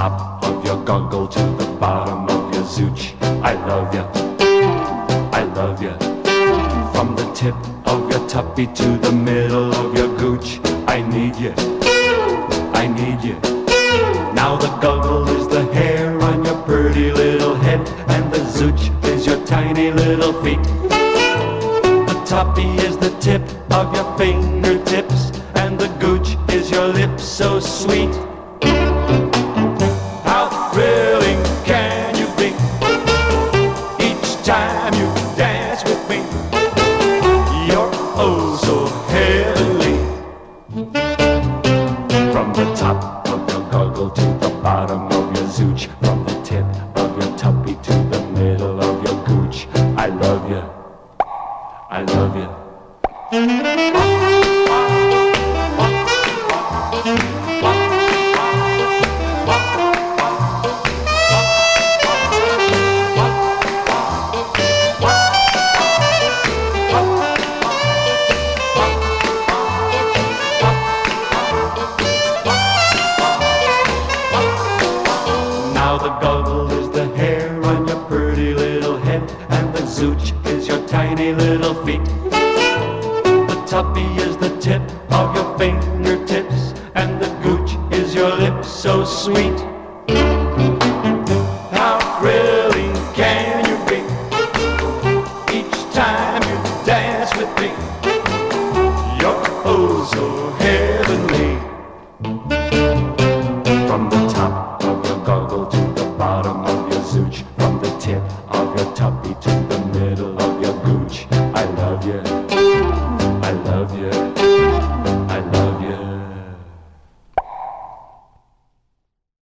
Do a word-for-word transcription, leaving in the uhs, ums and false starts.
top of your goggle to the bottom of your zooch, I love ya, I love ya. From the tip of your tuppy to the middle of your gooch, I need ya, I need ya. Now the goggle is the hair on your pretty little head, and the zooch is your tiny little feet. The tuppy is the tip of your fingertips, and the gooch is your lips so sweet. How thrilling can you be each time you dance with me? You're oh so heavenly. From the top of your goggle to the bottom of your zooch, from the tip of your tuppy to the middle of your gooch, I love you, I love you. Now the goggle is the hair on your pretty little head, and the zooch is your tiny little feet. The tuppy is the tip of your fingertips, and the gooch is your lips so sweet. How thrilling can you be each time you dance with me? You're oh so heavenly. From the top of your goggle to the bottom of your zooch, from the tip of your tuppy to the middle of your gooch, I love you, I love you.